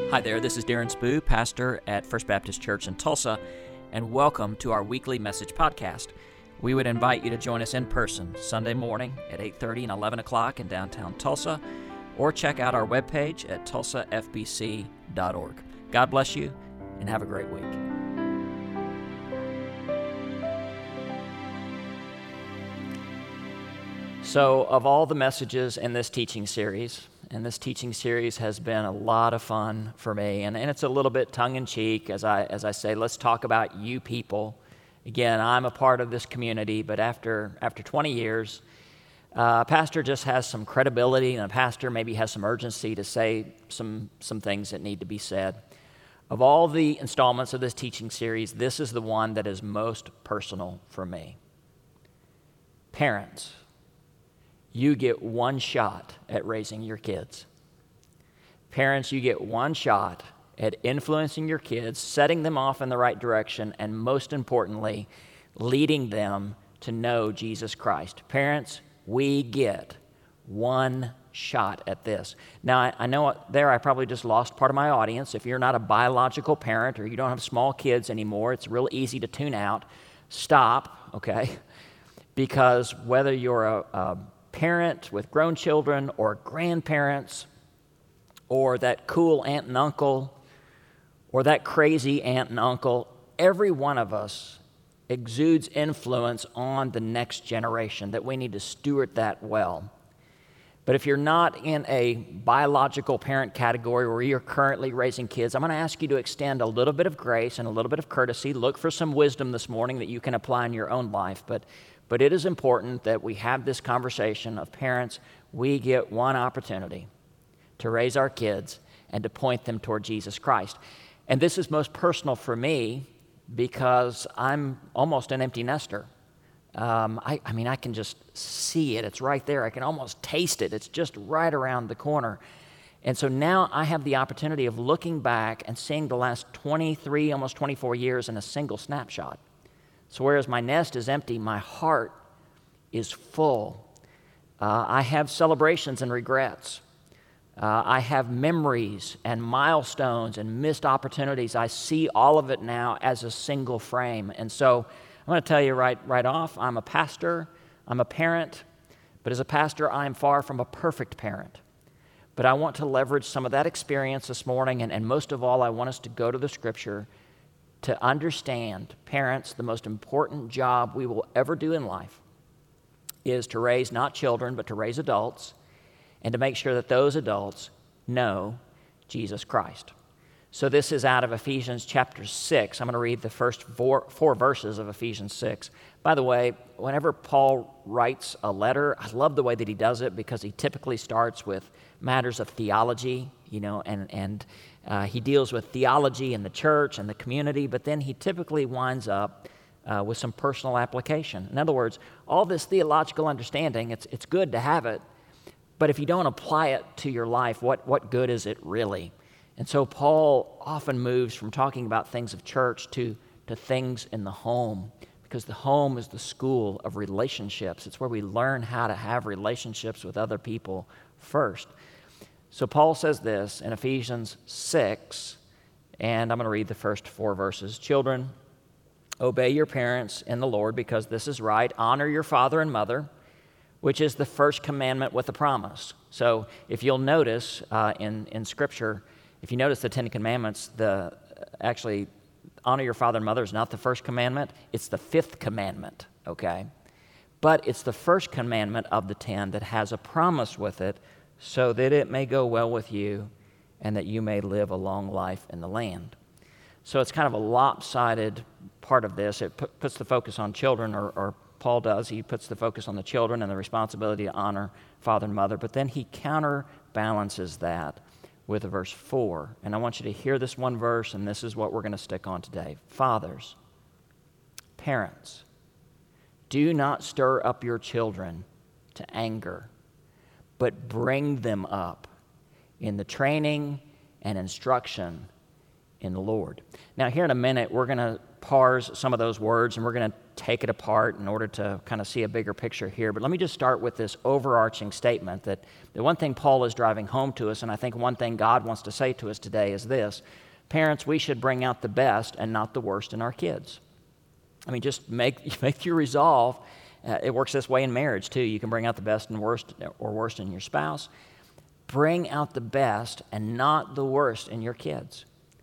Hi there, this is Darren Spoo, pastor at First Baptist Church in Tulsa, and welcome to our weekly message podcast. We would invite you to join us in person Sunday morning at 8:30 and 11 o'clock in downtown Tulsa, or check out our webpage at tulsafbc.org. God bless you, and have a great week. So, of all the messages in this teaching series, and this teaching series has been a lot of fun for me, and it's a little bit tongue-in-cheek as I say, let's talk about you people. Again, I'm a part of this community, but after 20 years, a pastor just has some credibility, and a pastor maybe has some urgency to say some things that need to be said. Of all the installments of this teaching series, this is the one that is most personal for me. Parents, you get one shot at raising your kids. Parents, you get one shot at influencing your kids, setting them off in the right direction, and most importantly, leading them to know Jesus Christ. Parents, we get one shot at this. Now, I know I probably just lost part of my audience. If you're not a biological parent or you don't have small kids anymore, it's real easy to tune out. Stop, okay? Because whether you're a parent with grown children or grandparents or that cool aunt and uncle or that crazy aunt and uncle, every one of us exudes influence on the next generation, that we need to steward that well. But if you're not in a biological parent category where you're currently raising kids, I'm going to ask you to extend a little bit of grace and a little bit of courtesy. Look for some wisdom this morning that you can apply in your own life. But it is important that we have this conversation of parents. We get one opportunity to raise our kids and to point them toward Jesus Christ. And this is most personal for me because I'm almost an empty nester. I can just see it. It's right there. I can almost taste it. It's just right around the corner. And so now I have the opportunity of looking back and seeing the last 23, almost 24 years in a single snapshot. So whereas my nest is empty, my heart is full. I have celebrations and regrets. I have memories and milestones and missed opportunities. I see all of it now as a single frame. And so I'm going to tell you right off, I'm a pastor, I'm a parent, but as a pastor, I am far from a perfect parent. But I want to leverage some of that experience this morning, and most of all, I want us to go to the Scripture to understand, parents, the most important job we will ever do in life is to raise not children, but to raise adults, and to make sure that those adults know Jesus Christ. So this is out of Ephesians chapter 6. I'm going to read the first four verses of Ephesians 6. By the way, whenever Paul writes a letter, I love the way that he does it because he typically starts with matters of theology, and he deals with theology in the church and the community, but then he typically winds up with some personal application. In other words, all this theological understanding, it's good to have it, but if you don't apply it to your life, what good is it really? And so Paul often moves from talking about things of church to things in the home, because the home is the school of relationships. It's where we learn how to have relationships with other people first. So Paul says this in Ephesians 6, and I'm going to read the first four verses. Children, obey your parents in the Lord because this is right. Honor your father and mother, which is the first commandment with a promise. So if you'll notice in Scripture, if you notice the Ten Commandments, actually honor your father and mother is not the first commandment. It's the fifth commandment, okay? But it's the first commandment of the 10 that has a promise with it so that it may go well with you and that you may live a long life in the land. So it's kind of a lopsided part of this. It puts the focus on children, or Paul does. He puts the focus on the children and the responsibility to honor father and mother, but then he counterbalances that with verse 4. And I want you to hear this one verse, and this is what we're going to stick on today. Fathers, parents, do not stir up your children to anger, but bring them up in the training and instruction in the Lord. Now, here in a minute, we're going to parse some of those words, and we're going to take it apart in order to kind of see a bigger picture here. But let me just start with this overarching statement that the one thing Paul is driving home to us, and I think one thing God wants to say to us today is this: parents, we should bring out the best and not the worst in our kids. I mean, just make your resolve. It works this way in marriage, too. You can bring out the best and worst or worst in your spouse. Bring out the best and not the worst in your kids.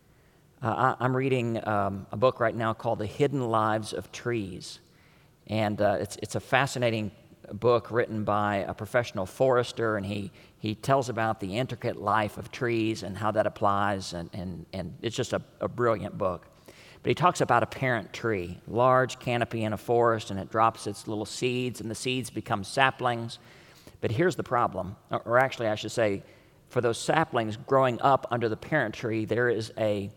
I'm reading a book right now called The Hidden Lives of Trees. And it's a fascinating book written by a professional forester, and he tells about the intricate life of trees and how that applies, and it's just a brilliant book. But he talks about a parent tree, large canopy in a forest, and it drops its little seeds, and the seeds become saplings. But here's the problem, or actually I should say, for those saplings growing up under the parent tree, there is a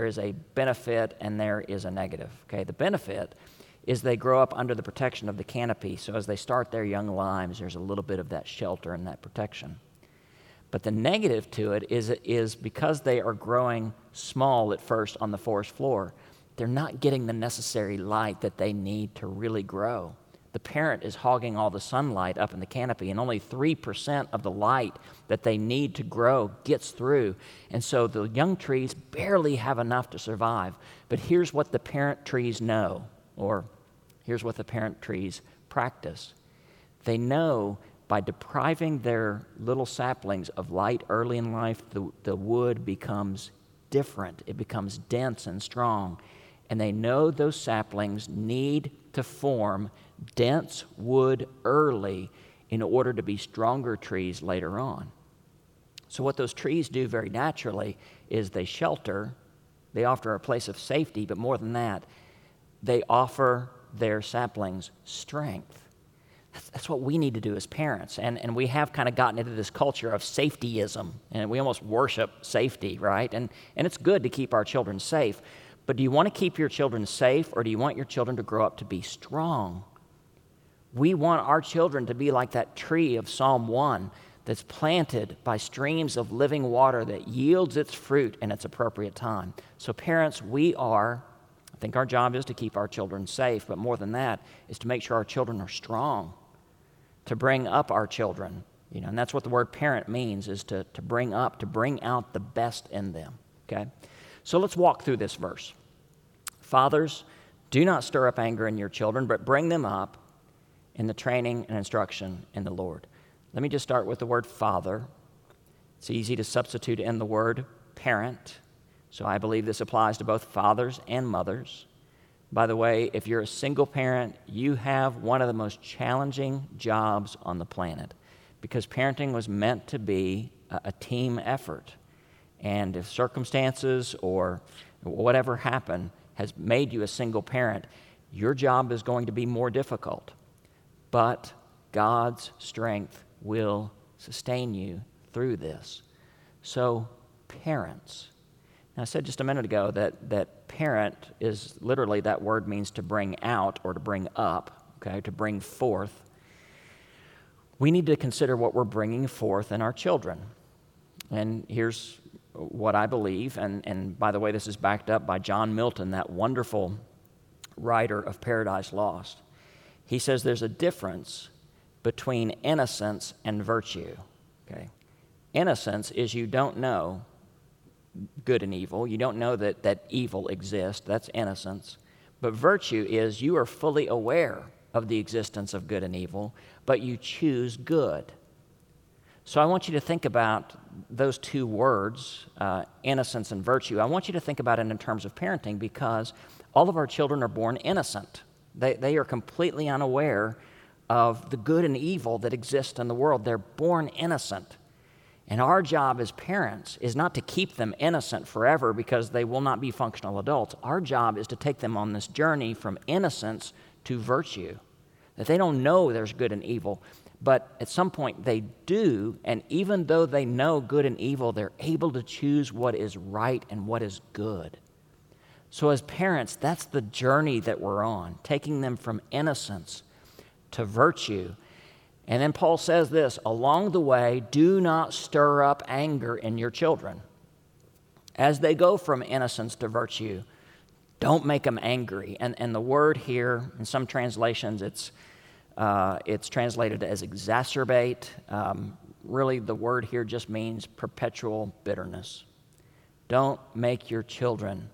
benefit and there is a negative. Okay, the benefit is they grow up under the protection of the canopy, so as they start their young lives, there's a little bit of that shelter and that protection. But the negative to it is because they are growing small at first on the forest floor, they're not getting the necessary light that they need to really grow. The parent is hogging all the sunlight up in the canopy, and only 3% of the light that they need to grow gets through. And so the young trees barely have enough to survive. But here's what the parent trees know, or here's what the parent trees practice. They know by depriving their little saplings of light early in life, the wood becomes different. It becomes dense and strong. And they know those saplings need to form dense wood early in order to be stronger trees later on. So what those trees do very naturally is they shelter, they offer a place of safety, but more than that, they offer their saplings strength. That's what we need to do as parents. And we have kind of gotten into this culture of safetyism, and we almost worship safety, right? And it's good to keep our children safe. But do you want to keep your children safe, or do you want your children to grow up to be strong? We want our children to be like that tree of Psalm 1 that's planted by streams of living water that yields its fruit in its appropriate time. So parents, I think our job is to keep our children safe, but more than that is to make sure our children are strong, to bring up our children. And that's what the word parent means, is to bring up, to bring out the best in them, okay? So let's walk through this verse. Fathers, do not stir up anger in your children, but bring them up in the training and instruction in the Lord. Let me just start with the word father. It's easy to substitute in the word parent. So I believe this applies to both fathers and mothers. By the way, if you're a single parent, you have one of the most challenging jobs on the planet, because parenting was meant to be a team effort. And if circumstances or whatever happened has made you a single parent, your job is going to be more difficult. But God's strength will sustain you through this. So, parents. Now, I said just a minute ago that parent is literally, that word means to bring out or to bring up, okay, to bring forth. We need to consider what we're bringing forth in our children. And here's what I believe, and by the way, this is backed up by John Milton, that wonderful writer of Paradise Lost. He says there's a difference between innocence and virtue. Okay? Innocence is you don't know good and evil. You don't know that evil exists. That's innocence. But virtue is you are fully aware of the existence of good and evil, but you choose good. So I want you to think about those two words, innocence and virtue. I want you to think about it in terms of parenting, because all of our children are born innocent. They are completely unaware of the good and evil that exist in the world. They're born innocent. And our job as parents is not to keep them innocent forever, because they will not be functional adults. Our job is to take them on this journey from innocence to virtue, that they don't know there's good and evil, but at some point they do, and even though they know good and evil, they're able to choose what is right and what is good. So as parents, that's the journey that we're on, taking them from innocence to virtue. And then Paul says this, along the way, do not stir up anger in your children. As they go from innocence to virtue, Don't make them angry. And the word here, in some translations, it's translated as exacerbate. Really, the word here just means perpetual bitterness. Don't make your children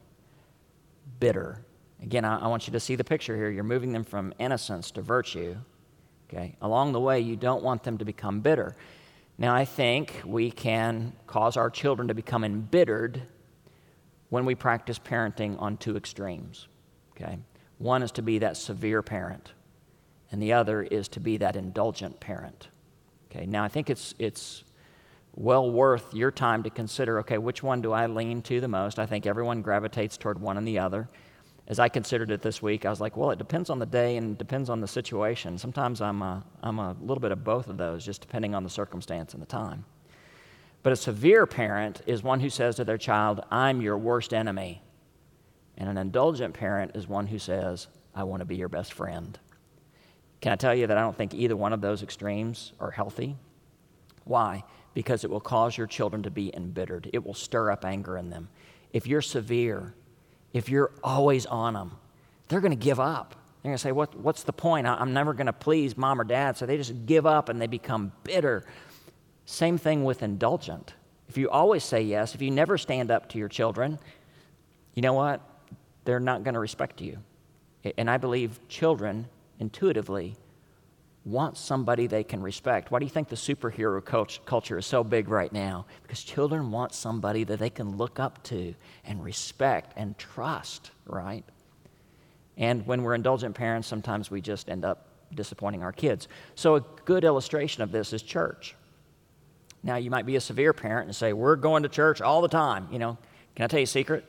bitter. Again, I want you to see the picture here. You're moving them from innocence to virtue. Okay? Along the way, you don't want them to become bitter. Now, I think we can cause our children to become embittered when we practice parenting on two extremes. Okay? One is to be that severe parent, and the other is to be that indulgent parent. Okay? Now, I think it's well worth your time to consider, okay, which one do I lean to the most? I think everyone gravitates toward one and the other. As I considered it this week, I was like, well, it depends on the day and depends on the situation. Sometimes I'm a little bit of both of those, just depending on the circumstance and the time. But a severe parent is one who says to their child, I'm your worst enemy. And an indulgent parent is one who says, I want to be your best friend. Can I tell you that I don't think either one of those extremes are healthy? Why? Because it will cause your children to be embittered. It will stir up anger in them. If you're severe, if you're always on them, they're going to give up. They're going to say, what's the point? I'm never going to please mom or dad. So they just give up and they become bitter. Same thing with indulgent. If you always say yes, if you never stand up to your children, you know what? They're not going to respect you. And I believe children intuitively want somebody they can respect. Why do you think the superhero culture is so big right now? Because children want somebody that they can look up to and respect and trust, right? And when we're indulgent parents, sometimes we just end up disappointing our kids. So a good illustration of this is church. Now, you might be a severe parent and say, we're going to church all the time. You know, can I tell you a secret?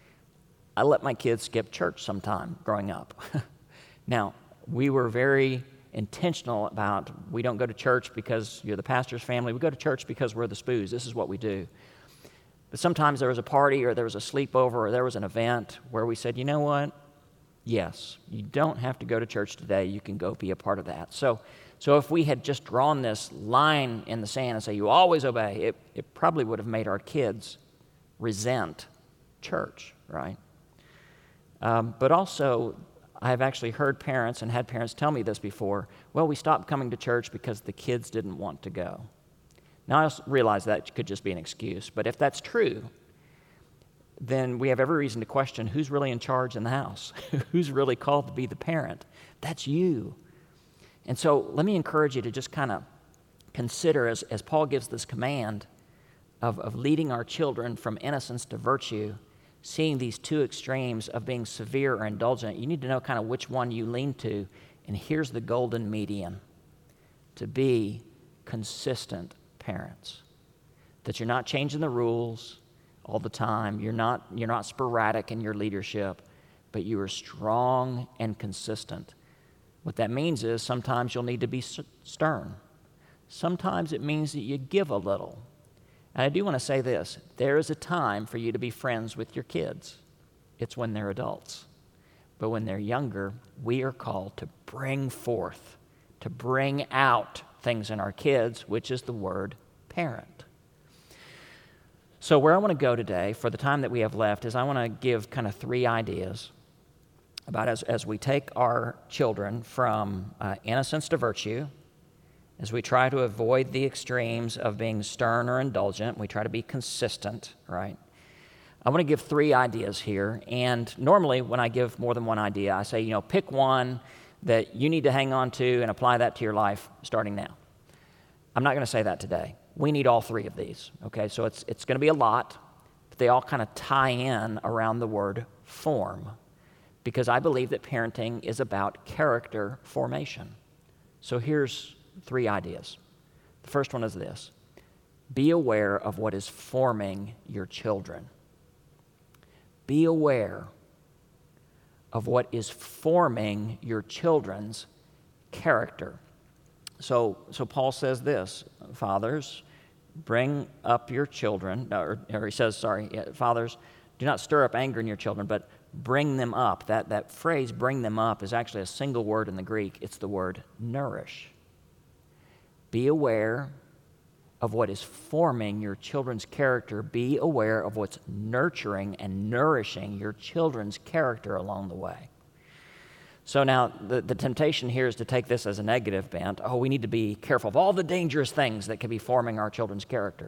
I let my kids skip church sometime growing up. Now, we were very intentional about we don't go to church because you're the pastor's family. We go to church because we're the Spoos. This is what we do. But sometimes there was a party or there was a sleepover or there was an event where we said, you know what? Yes, you don't have to go to church today. You can go be a part of that. So if we had just drawn this line in the sand and say, you always obey, it probably would have made our kids resent church, right? But also, I've actually heard parents and had parents tell me this before, well, we stopped coming to church because the kids didn't want to go. Now, I also realize that could just be an excuse, but if that's true, then we have every reason to question who's really in charge in the house, who's really called to be the parent. That's you. And so let me encourage you to just kind of consider, as Paul gives this command of leading our children from innocence to virtue, seeing these two extremes of being severe or indulgent, you need to know kind of which one you lean to. And here's the golden median: to be consistent parents. That you're not changing the rules all the time. You're not sporadic in your leadership, but you are strong and consistent. What that means is sometimes you'll need to be stern. Sometimes it means that you give a little. And I do want to say this: there is a time for you to be friends with your kids. It's when they're adults. But when they're younger, we are called to bring forth, to bring out things in our kids, which is the word parent. So where I want to go today, for the time that we have left, is I want to give kind of three ideas about as we take our children from innocence to virtue, as we try to avoid the extremes of being stern or indulgent, we try to be consistent, right? I want to give three ideas here, and normally when I give more than one idea, I say, pick one that you need to hang on to and apply that to your life starting now. I'm not going to say that today. We need all three of these, okay? So it's going to be a lot, but they all kind of tie in around the word form, because I believe that parenting is about character formation. So here's three ideas. The first one is this: be aware of what is forming your children. Be aware of what is forming your children's character. So Paul says this: fathers, bring up your children, or he says, fathers, do not stir up anger in your children, but bring them up. That phrase, bring them up, is actually a single word in the Greek. It's the word nourish. Be aware of what is forming your children's character. Be aware of what's nurturing and nourishing your children's character along the way. So now the temptation here is to take this as a negative bent. Oh, we need to be careful of all the dangerous things that could be forming our children's character.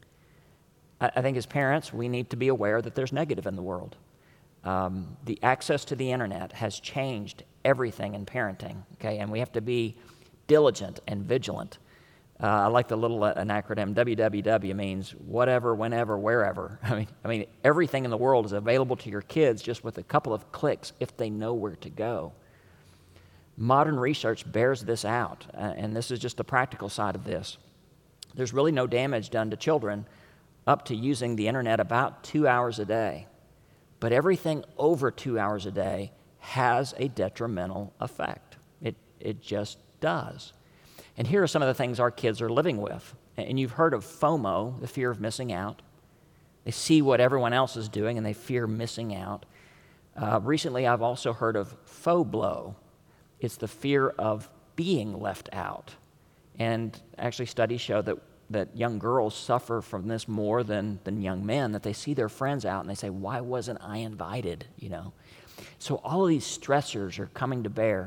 I think as parents, we need to be aware that there's negative in the world. The access to the internet has changed everything in parenting, okay? And we have to be diligent and vigilant. I like the little an acronym. WWW means whatever, whenever, wherever. I mean, everything in the world is available to your kids just with a couple of clicks if they know where to go. Modern research bears this out, and this is just the practical side of this. There's really no damage done to children up to using the internet about 2 hours a day. But everything over 2 hours a day has a detrimental effect. It just does. And here are some of the things our kids are living with. And you've heard of FOMO, the fear of missing out. They see what everyone else is doing and they fear missing out. Recently, I've also heard of FOBLO. It's the fear of being left out. And actually studies show that young girls suffer from this more than young men, that they see their friends out and they say, why wasn't I invited, So all of these stressors are coming to bear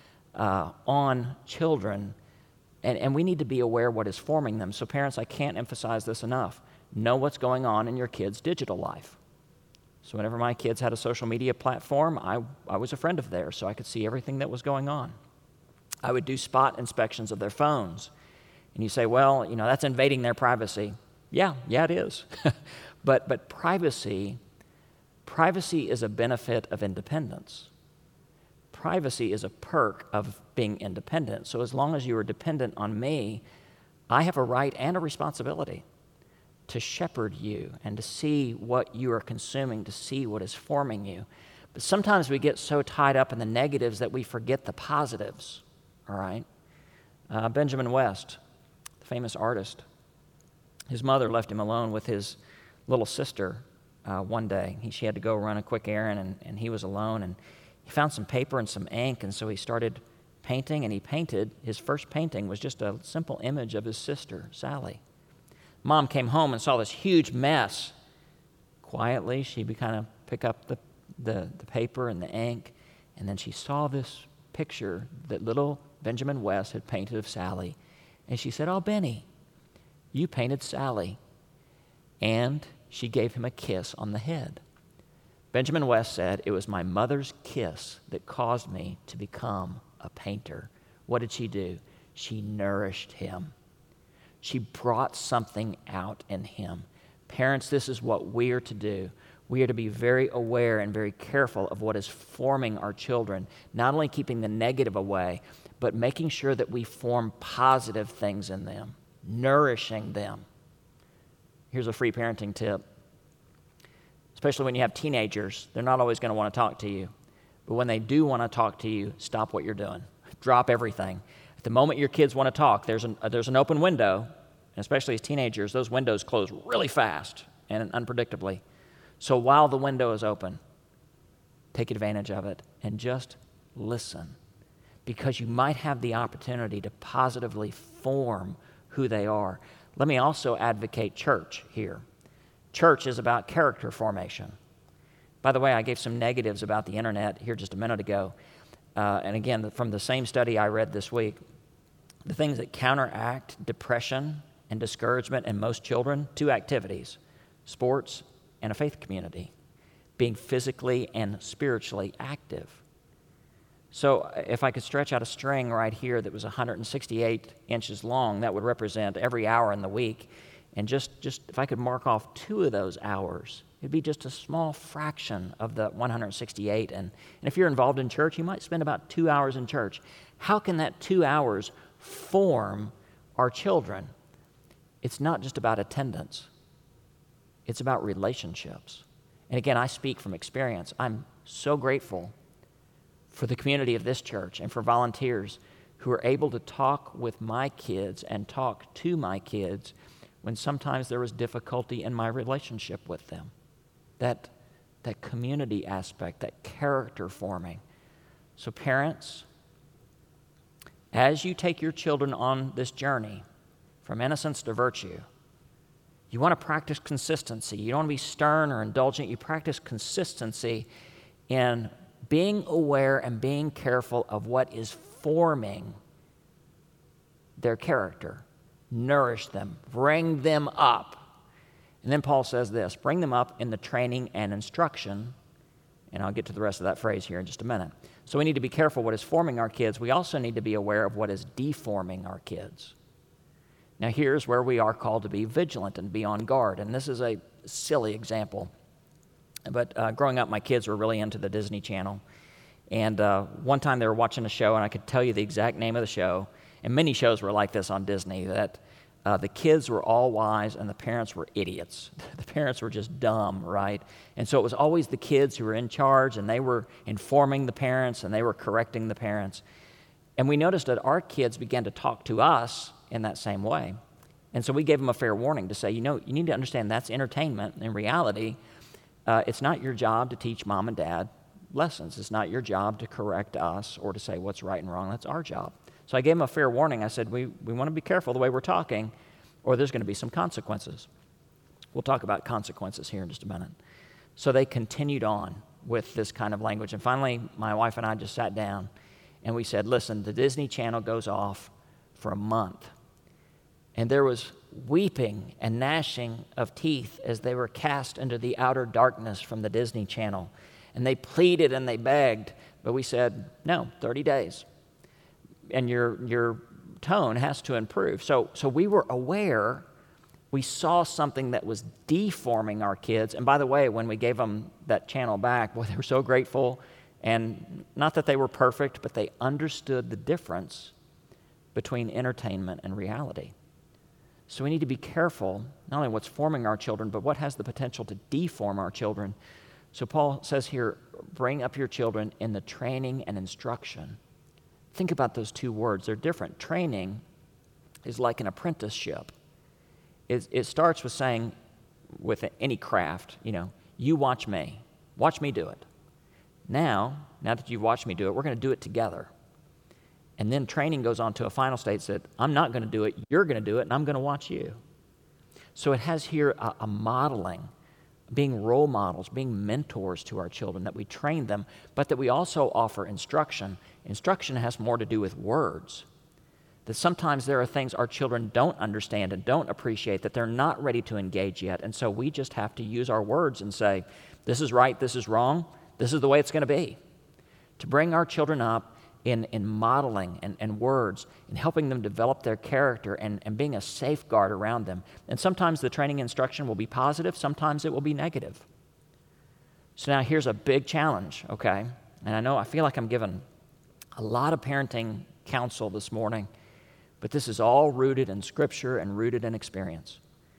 on children, and we need to be aware what is forming them. So parents, I can't emphasize this enough. Know what's going on in your kids' digital life. So whenever my kids had a social media platform, I was a friend of theirs, so I could see everything that was going on. I would do spot inspections of their phones. And you say, well, that's invading their privacy. Yeah, it is. But privacy is a benefit of independence. Privacy is a perk of being independent. So as long as you are dependent on me, I have a right and a responsibility to shepherd you and to see what you are consuming, to see what is forming you. But sometimes we get so tied up in the negatives that we forget the positives, all right? Benjamin West, the famous artist, his mother left him alone with his little sister one day. She had to go run a quick errand, and he was alone, and he found some paper and some ink, and so he started painting, and he painted. His first painting was just a simple image of his sister, Sally. Mom came home and saw this huge mess. Quietly, she would kind of pick up the paper and the ink, and then she saw this picture that little Benjamin West had painted of Sally, and she said, oh, Benny, you painted Sally. And she gave him a kiss on the head. Benjamin West said, it was my mother's kiss that caused me to become a painter. What did she do? She nourished him. She brought something out in him. Parents, this is what we are to do. We are to be very aware and very careful of what is forming our children, not only keeping the negative away, but making sure that we form positive things in them, nourishing them. Here's a free parenting tip. Especially when you have teenagers, they're not always going to want to talk to you. But when they do want to talk to you, stop what you're doing. Drop everything. At the moment your kids want to talk, there's an open window, and especially as teenagers, those windows close really fast and unpredictably. So while the window is open, take advantage of it and just listen, because you might have the opportunity to positively form who they are. Let me also advocate church here. Church is about character formation. By the way, I gave some negatives about the internet here just a minute ago. And again, from the same study I read this week, the things that counteract depression and discouragement in most children, 2 activities: sports and a faith community, being physically and spiritually active. So if I could stretch out a string right here that was 168 inches long, that would represent every hour in the week. And just if I could mark off 2 of those hours, it'd be just a small fraction of the 168. And if you're involved in church, you might spend about 2 hours in church. How can that 2 hours form our children? It's not just about attendance. It's about relationships. And again, I speak from experience. I'm so grateful for the community of this church and for volunteers who are able to talk with my kids and talk to my kids when sometimes there was difficulty in my relationship with them. That community aspect, that character forming. So parents, as you take your children on this journey, from innocence to virtue. You want to practice consistency. You don't want to be stern or indulgent. You practice consistency in being aware and being careful of what is forming their character. Nourish them. Bring them up. And then Paul says this, bring them up in the training and instruction. And I'll get to the rest of that phrase here in just a minute. So we need to be careful what is forming our kids. We also need to be aware of what is deforming our kids. Now here's where we are called to be vigilant and be on guard. And this is a silly example. But growing up, my kids were really into the Disney Channel. And one time they were watching a show, and I could tell you the exact name of the show. And many shows were like this on Disney, that the kids were all wise and the parents were idiots. The parents were just dumb, right? And so it was always the kids who were in charge, and they were informing the parents, and they were correcting the parents. And we noticed that our kids began to talk to us in that same way. And so we gave them a fair warning to say, you need to understand that's entertainment. In reality, it's not your job to teach mom and dad lessons. It's not your job to correct us or to say what's right and wrong. That's our job. So I gave them a fair warning. I said, we want to be careful the way we're talking, or there's going to be some consequences. We'll talk about consequences here in just a minute. So they continued on with this kind of language. And finally, my wife and I just sat down, and we said, listen, the Disney Channel goes off for a month. And there was weeping and gnashing of teeth as they were cast into the outer darkness from the Disney Channel. And they pleaded and they begged, but we said, no, 30 days. And your tone has to improve. So we were aware, we saw something that was deforming our kids. And by the way, when we gave them that channel back, boy, they were so grateful. And not that they were perfect, but they understood the difference between entertainment and reality. So we need to be careful, not only what's forming our children, but what has the potential to deform our children. So Paul says here, bring up your children in the training and instruction. Think about those two words. They're different. Training is like an apprenticeship. It starts with saying, with any craft, you watch me do it. Now that you've watched me do it, we're going to do it together. And then training goes on to a final state that I'm not going to do it, you're going to do it, and I'm going to watch you. So it has here a modeling, being role models, being mentors to our children, that we train them, but that we also offer instruction. Instruction has more to do with words. That sometimes there are things our children don't understand and don't appreciate, that they're not ready to engage yet. And so we just have to use our words and say, this is right, this is wrong, this is the way it's going to be. To bring our children up in modeling and words, and helping them develop their character and being a safeguard around them. And sometimes the training instruction will be positive, sometimes it will be negative. So now here's a big challenge, okay? And I feel like I'm giving a lot of parenting counsel this morning, but this is all rooted in Scripture and rooted in experience.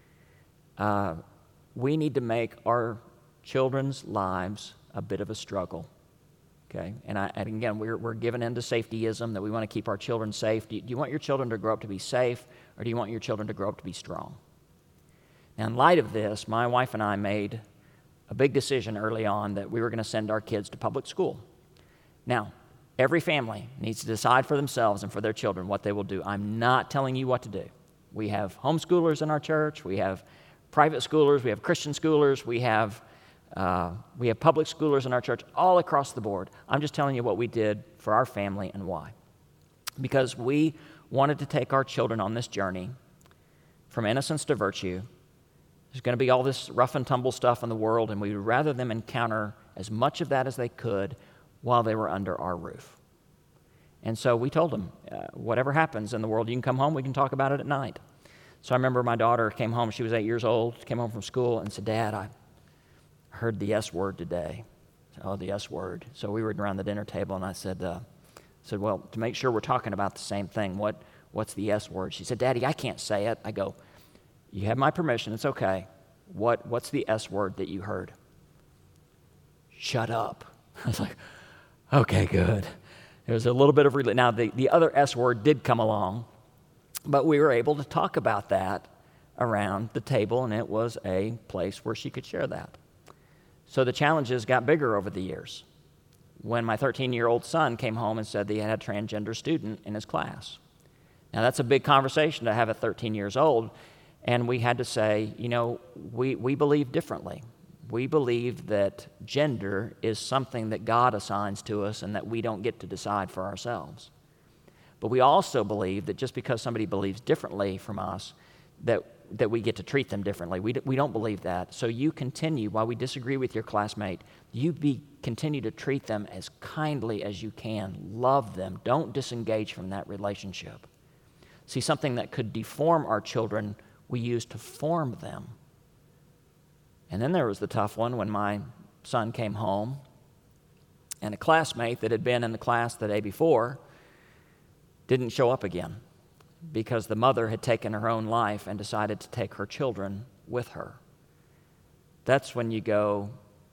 We need to make our children's lives a bit of a struggle. Okay, and again, we're given into safetyism, that we want to keep our children safe. Do you want your children to grow up to be safe, or do you want your children to grow up to be strong? Now, in light of this, my wife and I made a big decision early on that we were going to send our kids to public school. Now, every family needs to decide for themselves and for their children what they will do. I'm not telling you what to do. We have homeschoolers in our church. We have private schoolers. We have Christian schoolers. We have public schoolers in our church all across the board. I'm just telling you what we did for our family and why. Because we wanted to take our children on this journey from innocence to virtue. There's going to be all this rough and tumble stuff in the world, and we'd rather them encounter as much of that as they could while they were under our roof. And so we told them, whatever happens in the world, you can come home, we can talk about it at night. So I remember my daughter came home, she was 8 years old, came home from school and said, Dad, I heard the S word today. Oh, the S word. So we were around the dinner table, and I said, well, to make sure we're talking about the same thing, what's the S word? She said, Daddy, I can't say it. I go, you have my permission. It's okay. What's the S word that you heard? Shut up. I was like, okay, good. There was a little bit of relief. Now, the other S word did come along, but we were able to talk about that around the table, and it was a place where she could share that. So the challenges got bigger over the years. When my 13-year-old son came home and said that he had a transgender student in his class, Now, that's a big conversation to have at 13 years old. And we had to say, we believe differently. We believe that gender is something that God assigns to us and that we don't get to decide for ourselves. But we also believe that just because somebody believes differently from us, that we get to treat them differently. We don't believe that. So you continue, while we disagree with your classmate, continue to treat them as kindly as you can. Love them. Don't disengage from that relationship. See, something that could deform our children, we use to form them. And then there was the tough one when my son came home, and a classmate that had been in the class the day before didn't show up again because the mother had taken her own life and decided to take her children with her. That's when you go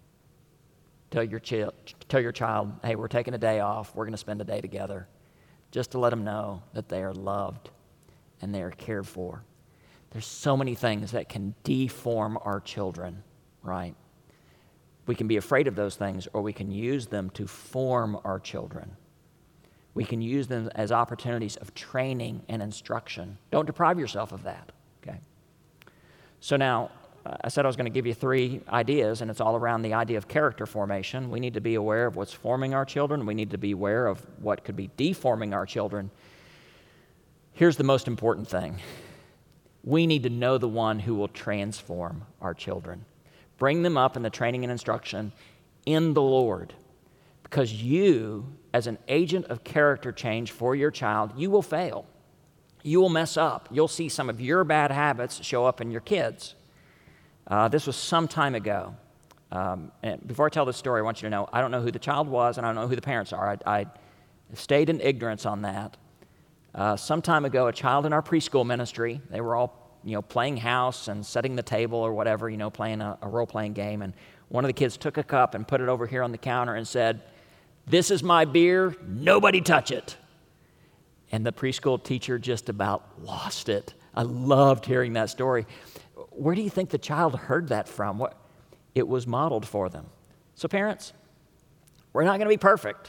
tell your child, hey, we're taking a day off, we're going to spend a day together, just to let them know that they are loved and they are cared for. There's so many things that can deform our children, right? We can be afraid of those things, or we can use them to form our children. We can use them as opportunities of training and instruction. Don't deprive yourself of that, okay? So now, I said I was going to give you 3 ideas, and it's all around the idea of character formation. We need to be aware of what's forming our children. We need to be aware of what could be deforming our children. Here's the most important thing. We need to know the one who will transform our children. Bring them up in the training and instruction in the Lord. Because you, as an agent of character change for your child, you will fail. You will mess up. You'll see some of your bad habits show up in your kids. This was some time ago. And before I tell this story, I want you to know, I don't know who the child was, and I don't know who the parents are. I stayed in ignorance on that. Some time ago, a child in our preschool ministry, they were all, playing house and setting the table or whatever, playing a role-playing game. And one of the kids took a cup and put it over here on the counter and said, "This is my beer, nobody touch it." And the preschool teacher just about lost it. I loved hearing that story. Where do you think the child heard that from? It was modeled for them. So parents, we're not going to be perfect,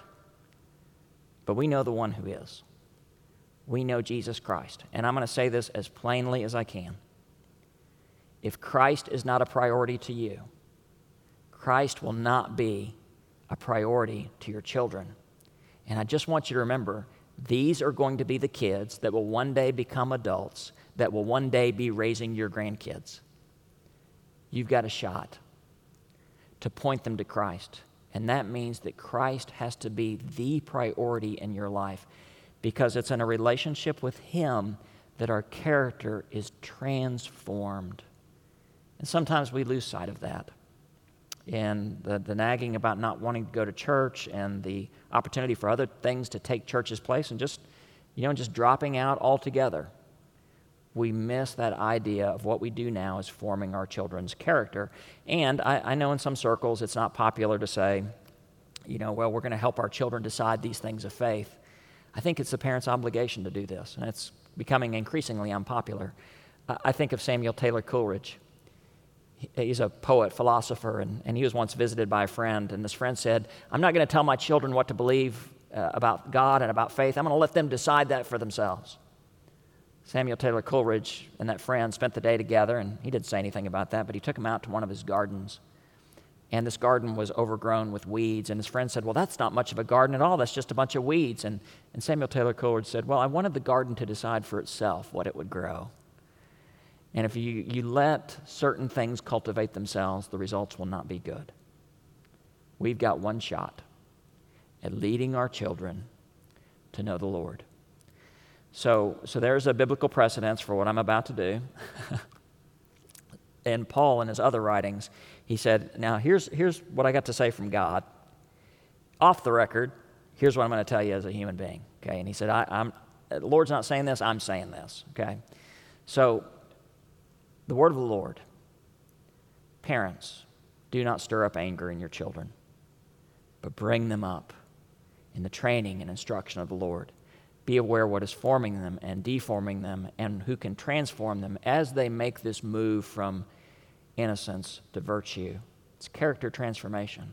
but we know the one who is. We know Jesus Christ. And I'm going to say this as plainly as I can. If Christ is not a priority to you, Christ will not be a priority to your children. And I just want you to remember, these are going to be the kids that will one day become adults, that will one day be raising your grandkids. You've got a shot to point them to Christ. And that means that Christ has to be the priority in your life, because it's in a relationship with Him that our character is transformed. And sometimes we lose sight of that. And the nagging about not wanting to go to church and the opportunity for other things to take church's place and just dropping out altogether. We miss that idea of what we do now is forming our children's character. And I know in some circles it's not popular to say, well, we're going to help our children decide these things of faith. I think it's the parent's obligation to do this, and it's becoming increasingly unpopular. I think of Samuel Taylor Coleridge. He's a poet, philosopher, and he was once visited by a friend, and this friend said, "I'm not going to tell my children what to believe about God and about faith. I'm going to let them decide that for themselves." Samuel Taylor Coleridge and that friend spent the day together, and he didn't say anything about that, but he took him out to one of his gardens. And this garden was overgrown with weeds, and his friend said, "Well, that's not much of a garden at all. That's just a bunch of weeds." And Samuel Taylor Coleridge said, "Well, I wanted the garden to decide for itself what it would grow. And if you let certain things cultivate themselves, the results will not be good." We've got one shot at leading our children to know the Lord. So there's a biblical precedence for what I'm about to do. And Paul, in his other writings, he said, now here's what I got to say from God. Off the record, here's what I'm going to tell you as a human being. Okay? And he said, the Lord's not saying this, I'm saying this. Okay? So, the word of the Lord. Parents, do not stir up anger in your children, but bring them up in the training and instruction of the Lord. Be aware what is forming them and deforming them, and who can transform them as they make this move from innocence to virtue. It's character transformation.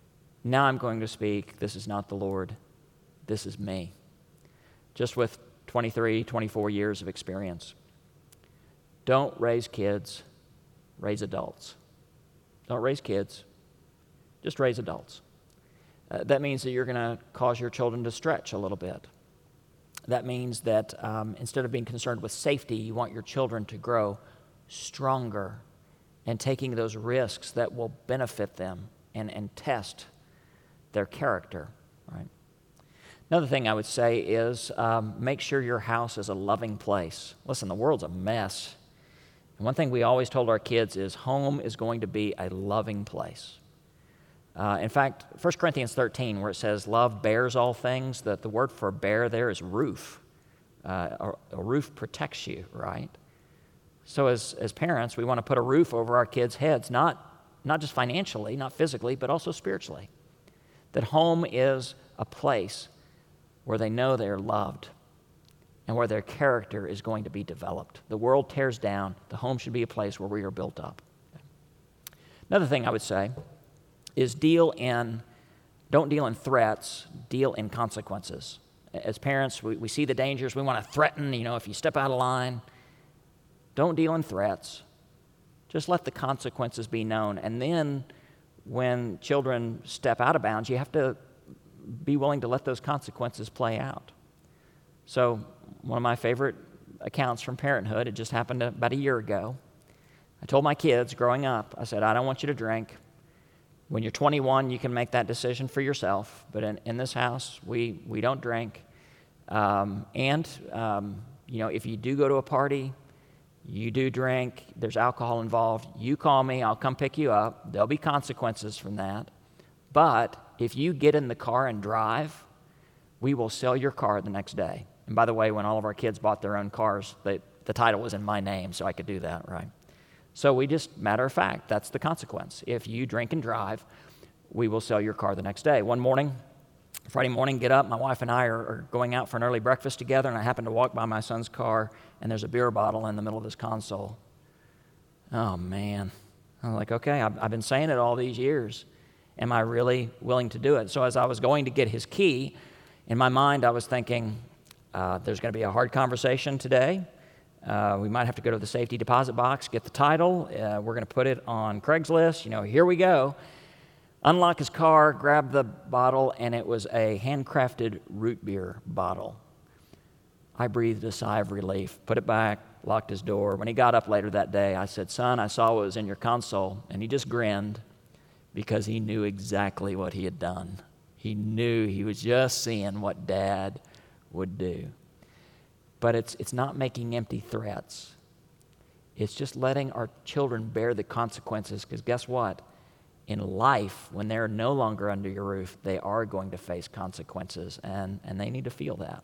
Now I'm going to speak. This is not the Lord. This is me. Just with 23, 24 years of experience. Don't raise kids, raise adults. Don't raise kids, just raise adults. That means that you're going to cause your children to stretch a little bit. That means that instead of being concerned with safety, you want your children to grow stronger and taking those risks that will benefit them and test their character, right? Another thing I would say is make sure your house is a loving place. Listen, the world's a mess. And one thing we always told our kids is home is going to be a loving place. In fact, 1 Corinthians 13, where it says love bears all things, the word for bear there is roof. A roof protects you, right? So as parents, we want to put a roof over our kids' heads, not just financially, not physically, but also spiritually. That home is a place where they know they're loved and where their character is going to be developed. The world tears down. The home should be a place where we are built up. Another thing I would say is don't deal in threats, deal in consequences. As parents, we see the dangers. We want to threaten, if you step out of line. Don't deal in threats. Just let the consequences be known. And then when children step out of bounds, you have to be willing to let those consequences play out. So one of my favorite accounts from parenthood, it just happened about a year ago. I told my kids growing up, I said, I don't want you to drink. When you're 21, you can make that decision for yourself. But in this house, we don't drink. If you do go to a party, you do drink, there's alcohol involved, you call me, I'll come pick you up. There'll be consequences from that. But if you get in the car and drive, we will sell your car the next day. And by the way, when all of our kids bought their own cars, the title was in my name, so I could do that, right? So we just, matter of fact, that's the consequence. If you drink and drive, we will sell your car the next day. One morning, Friday morning, get up, my wife and I are going out for an early breakfast together, and I happen to walk by my son's car, and there's a beer bottle in the middle of his console. Oh, man. I'm like, okay, I've been saying it all these years. Am I really willing to do it? So as I was going to get his key, in my mind I was thinking, there's going to be a hard conversation today. We might have to go to the safety deposit box, get the title. We're going to put it on Craigslist. Here we go. Unlock his car, grab the bottle, and it was a handcrafted root beer bottle. I breathed a sigh of relief, put it back, locked his door. When he got up later that day, I said, son, I saw what was in your console. And he just grinned because he knew exactly what he had done. He knew he was just seeing what Dad would do. But it's not making empty threats. It's just letting our children bear the consequences, because guess what? In life, when they're no longer under your roof, they are going to face consequences, and they need to feel that.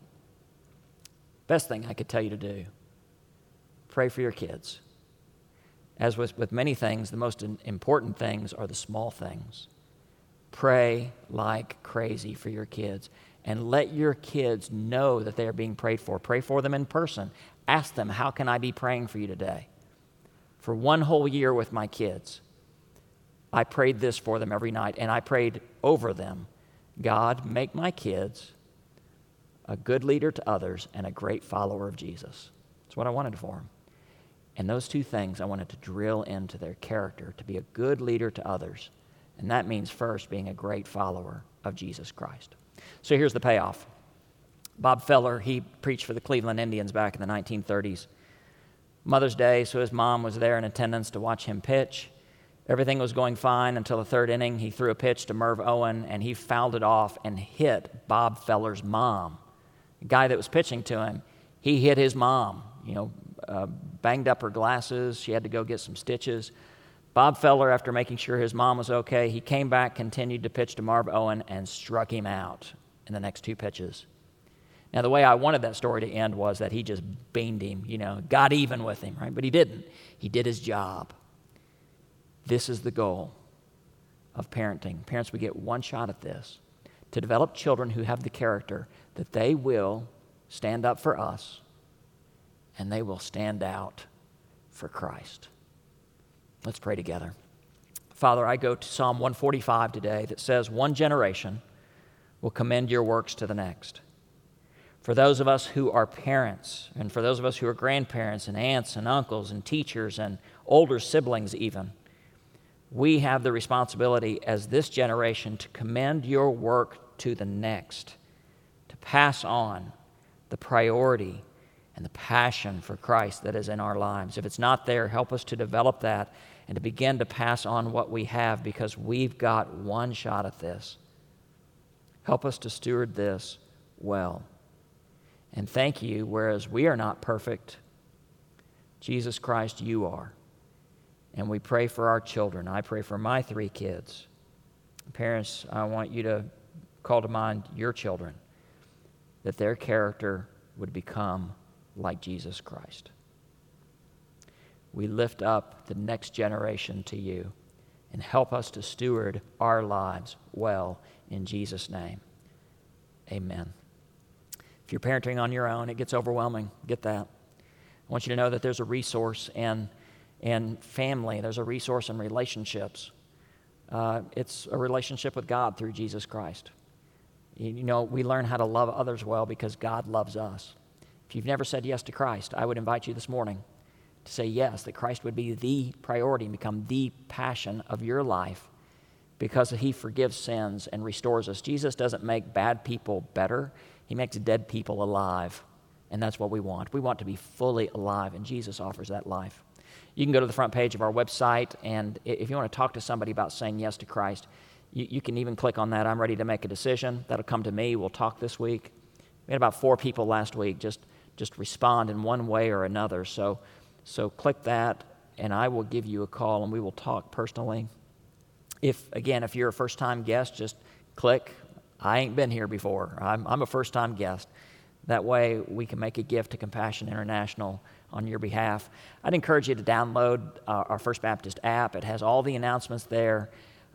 Best thing I could tell you to do, pray for your kids. As with many things, the most important things are the small things. Pray like crazy for your kids, and let your kids know that they are being prayed for. Pray for them in person. Ask them, how can I be praying for you today? For one whole year with my kids, I prayed this for them every night, and I prayed over them. God, make my kids a good leader to others and a great follower of Jesus. That's what I wanted for them. And those two things I wanted to drill into their character, to be a good leader to others. And that means first being a great follower of Jesus Christ. So here's the payoff. Bob Feller, he preached for the Cleveland Indians back in the 1930s. Mother's Day, so his mom was there in attendance to watch him pitch. Everything was going fine until the third inning. He threw a pitch to Merv Owen, and he fouled it off and hit Bob Feller's mom. The guy that was pitching to him, he hit his mom, banged up her glasses. She had to go get some stitches. Bob Feller, after making sure his mom was okay, he came back, continued to pitch to Merv Owen, and struck him out in the next two pitches. Now, the way I wanted that story to end was that he just beamed him, got even with him, right? But he didn't. He did his job. This is the goal of parenting. Parents, we get one shot at this, to develop children who have the character that they will stand up for us and they will stand out for Christ. Let's pray together. Father, I go to Psalm 145 today that says, one generation will commend your works to the next. For those of us who are parents, and for those of us who are grandparents and aunts and uncles and teachers and older siblings even, we have the responsibility as this generation to commend your work to the next, to pass on the priority and the passion for Christ that is in our lives. If it's not there, help us to develop that and to begin to pass on what we have, because we've got one shot at this. Help us to steward this well. And thank you, whereas we are not perfect, Jesus Christ, you are. And we pray for our children. I pray for my 3 kids. Parents, I want you to call to mind your children, that their character would become like Jesus Christ. We lift up the next generation to you, and help us to steward our lives well in Jesus' name. Amen. If you're parenting on your own, it gets overwhelming. Get that. I want you to know that there's a resource in family. There's a resource in relationships. It's a relationship with God through Jesus Christ. You know, we learn how to love others well because God loves us. If you've never said yes to Christ, I would invite you this morning to say yes, that Christ would be the priority and become the passion of your life, because he forgives sins and restores us. Jesus doesn't make bad people better. He makes dead people alive, and that's what we want. We want to be fully alive, and Jesus offers that life. You can go to the front page of our website, and if you want to talk to somebody about saying yes to Christ, you can even click on that. I'm ready to make a decision. That'll come to me. We'll talk this week. We had about 4 people last week just respond in one way or another. So click that, and I will give you a call, and we will talk personally. If you're a first-time guest, just click, I ain't been here before. I'm a first-time guest. That way we can make a gift to Compassion International on your behalf. I'd encourage you to download our First Baptist app. It has all the announcements there.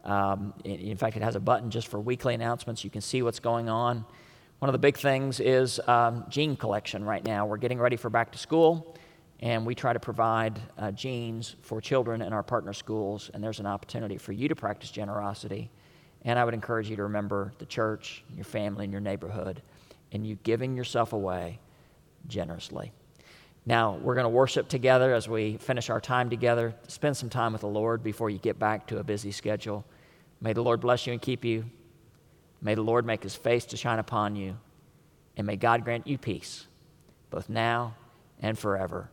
In fact, it has a button just for weekly announcements. You can see what's going on. One of the big things is gene collection right now. We're getting ready for back to school, and we try to provide genes for children in our partner schools, and there's an opportunity for you to practice generosity. And I would encourage you to remember the church, your family, and your neighborhood, and you giving yourself away generously. Now, we're going to worship together as we finish our time together. Spend some time with the Lord before you get back to a busy schedule. May the Lord bless you and keep you. May the Lord make his face to shine upon you. And may God grant you peace, both now and forever.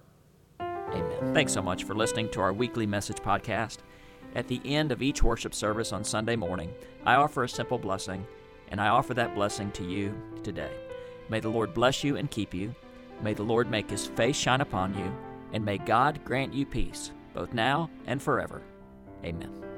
Amen. Thanks so much for listening to our weekly message podcast. At the end of each worship service on Sunday morning, I offer a simple blessing, and I offer that blessing to you today. May the Lord bless you and keep you. May the Lord make his face shine upon you, and may God grant you peace, both now and forever. Amen.